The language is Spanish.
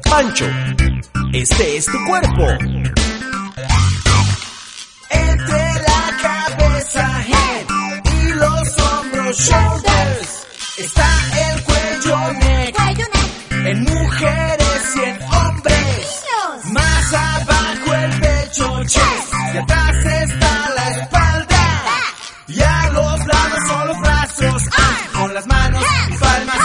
Pancho, este es tu cuerpo. Entre la cabeza, head, y los hombros, shoulders, está el cuello, neck, en mujeres y en hombres. Más abajo el pecho, chest, y atrás está la espalda. Y a los lados son los brazos, con las manos y palmas